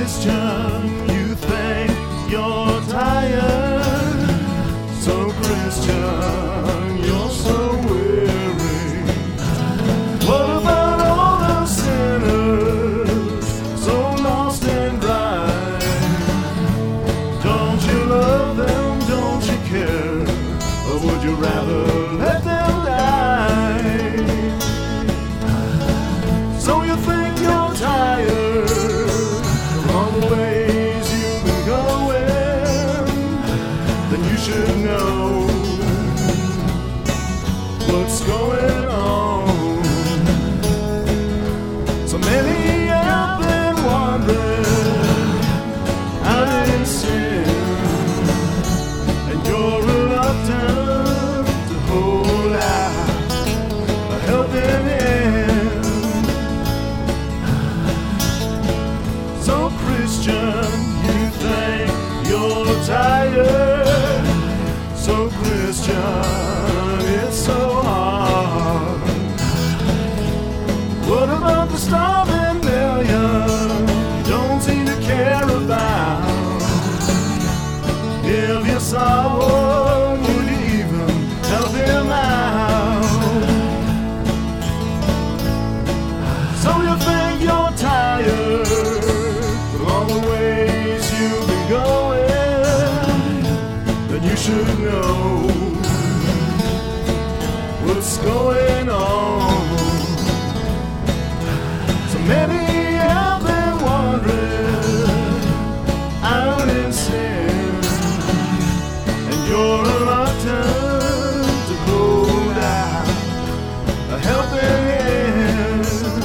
Christian, you think you're tired. So Christian, you're so weary. What about all the sinners so lost and dry? Don't you love them? Don't you care? Or would you rather let them die? So you think you're tired from all the ways you've been going? Then you should know what's going on. So many have been wandering out in sin, and you're reluctant to hold out a helping hand. So Christian, you think you're tired. So Christian, it's so hard. What about the starving million you don't seem to care about? If you saw one, would you even help him out? So you think you're tired from all the ways you've been going? Then you should know what's going on. So many have been wandering out in sin, and you're reluctant to hold out a helping hand.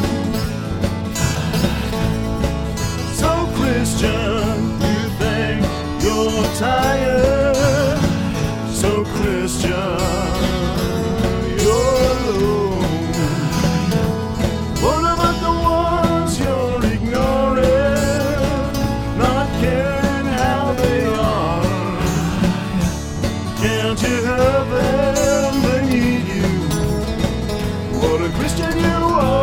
So Christian, you think you're tired. So Christian, you're alone. What about the ones you're ignoring, not caring how they are? Can't you help them? They need you. What a Christian you are.